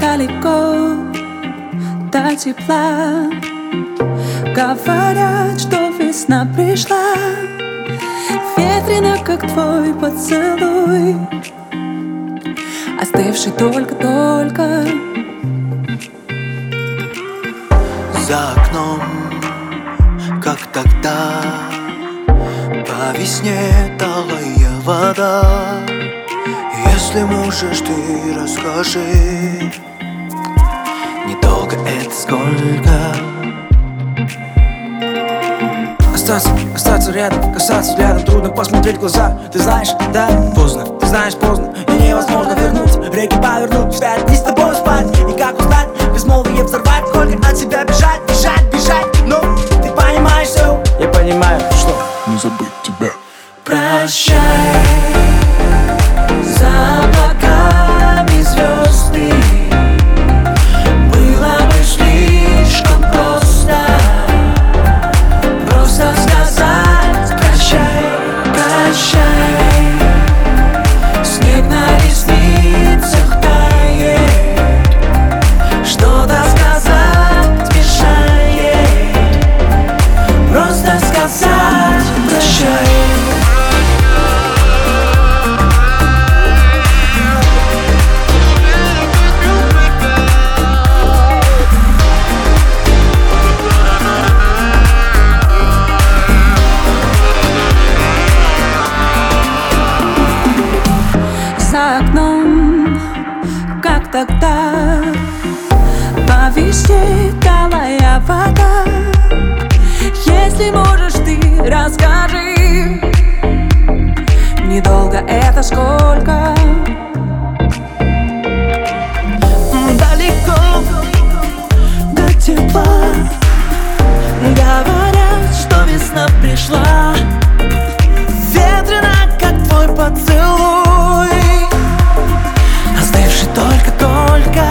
далеко до тепла. Говорят, что весна пришла, ветрено, как твой поцелуй, остывший только-только. За окном, как тогда, по весне талая вода. Если можешь, ты расскажи, недолго это сколько? Остаться рядом, касаться взглядом, трудно посмотреть в глаза. Ты знаешь, да, поздно, ты знаешь, поздно, и невозможно вернуть. Реки повернуть, вспять, не с тобой спать. И как узнать, безмолвие взорвать, сколько от себя бежать, бежать, бежать. Но ты понимаешь все, я понимаю, что не забыть тебя. Прощай, за облаками звезды. Было бы слишком просто сказать прощай, прощай. Снег на ресницах тает, что-то сказать мешает. Просто сказать прощай. За окном, как тогда, по весне талая вода. Если можешь, ты расскажи, недолго это сколько? далеко до тепла. Говорят, что весна пришла, ветрено, как твой поцелуй, остывший только-только.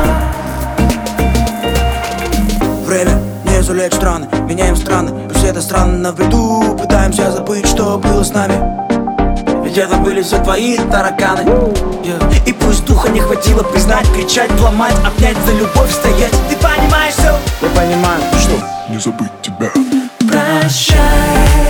Время не сулит страны, меняем страны, все это странно в бреду. Пытаемся забыть, что было с нами, ведь это были все твои тараканы. И пусть духа не хватило признать, кричать, ломать, обнять, за любовь стоять. Ты понимаешь все, я понимаю, что не забыть тебя. Прощай.